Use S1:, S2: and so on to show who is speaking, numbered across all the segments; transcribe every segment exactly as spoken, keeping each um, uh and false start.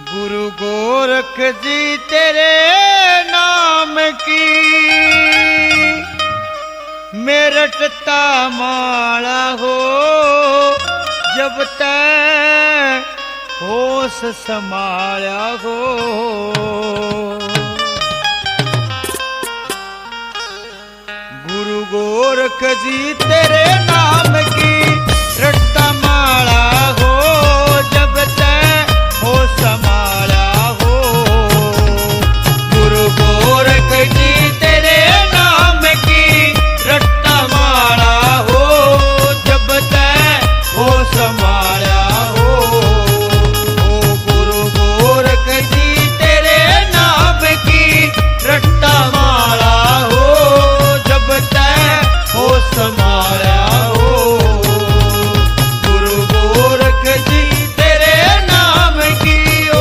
S1: गुरु गोरख जी तेरे नाम की मेरठता माला हो, जब तक होश संभाला हो। गुरु गोरख जी तेरे नाम की रटता माला हो, जब तक होश संभाला हो। गुरु गोरख जी तेरे नाम की रटता माला हो, जब तक होश संभाला हो। ओ गुरु गोरख जी तेरे नाम की रटता माला हो, जब तक होश संभाला हो। गुरु गोरख जी तेरे नाम की ओ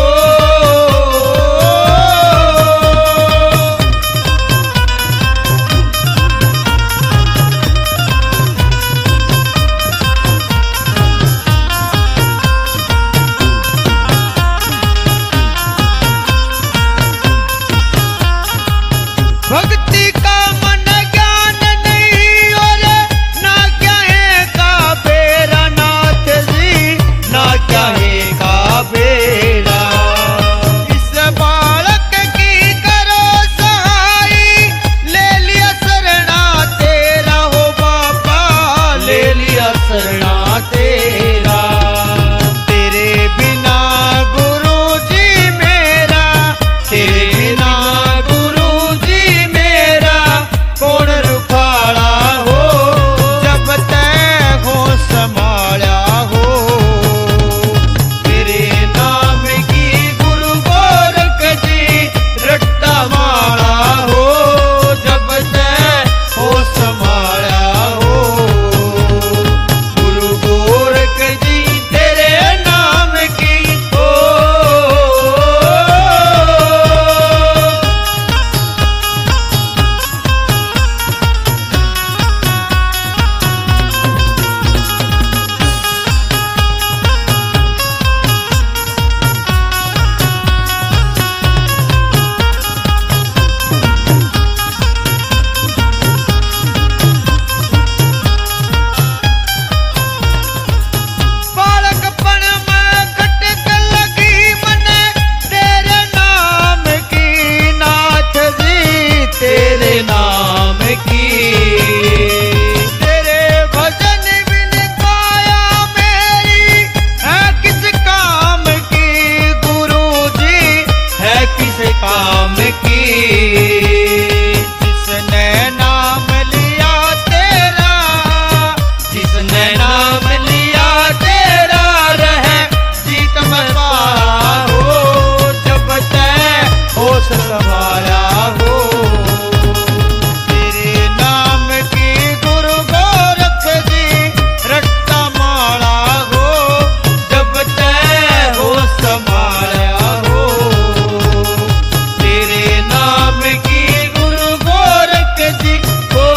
S1: भक्ति का मन ज्ञान नहीं और ना क्या है का बेरा नाथ जी, ना क्या है का बेरा। इस बालक की करो सहाई, ले लिया शरणा तेरा हो बाबा, ले लिया शरणा तेरा। तेरे बिना गुरु जी मेरा, तेरे बिना गुरु जी मेरा कौन रुखाड़ा हो, जब तक हो संभाला हो। तेरे नाम की गुरु गोरख जी रट्टा माला हो, जब तक हो संभाला हो। गुरु गोरख जी तेरे नाम की ओ बालकपन में खटक लगी मने तेरे नाम की नाथ जी, तेरे नाम की। तेरे भजन बिन काया मेरी है किस काम की गुरु जी, है किस काम की। जिसने नाम लिया तेरा, जिसने नाम लिया तेरा रहे जीत मरवा हो, जब तक होश संभाला हो। तेरे नाम की गुरु गोरख जी रट्टा माला हो, जब तक होश संभाला हो। तेरे नाम की गुरु गोरख जी ओ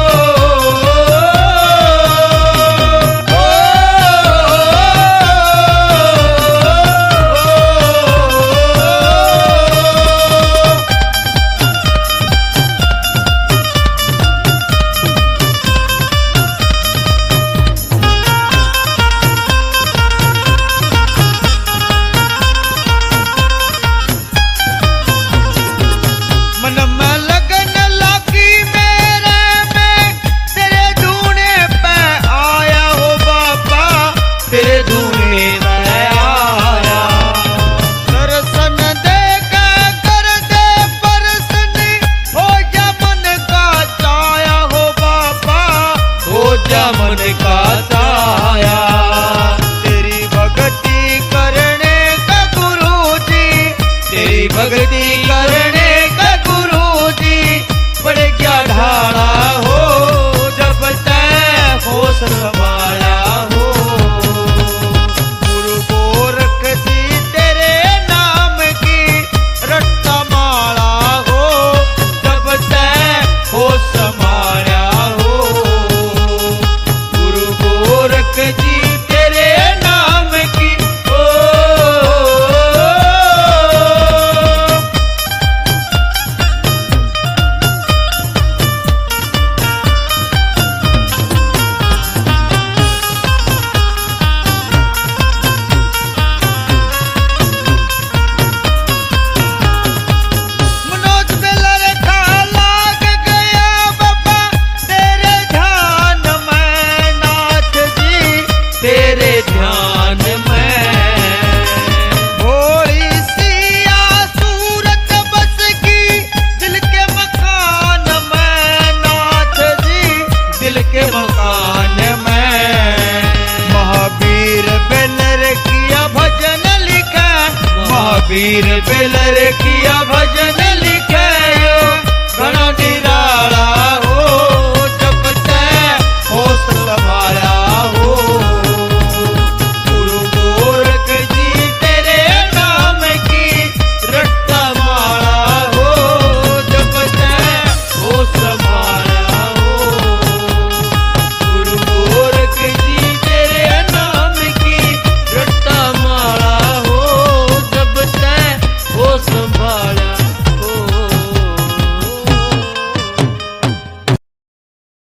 S1: मन में लगन लागी मेरे में, तेरे ढूंढे पे आया हो बाबा, तेरे ढूंढे पे आया। दर्शन दे के कर दे परसनी, हो जा मन का छाया हो बाबा, हो जा मन का छाया। तेरी भक्ति करने का गुरु जी, तेरी भक्ति करने का गुरु जी, बड़े क्या ढाला हो, जब तक होश संभाला हो। गुरु गोरख जी तेरे नाम की रट्टा माला हो, जब तक होश संभाला हो। गुरु गोरख जी तेरे नाम की ओ पीर बिलर किया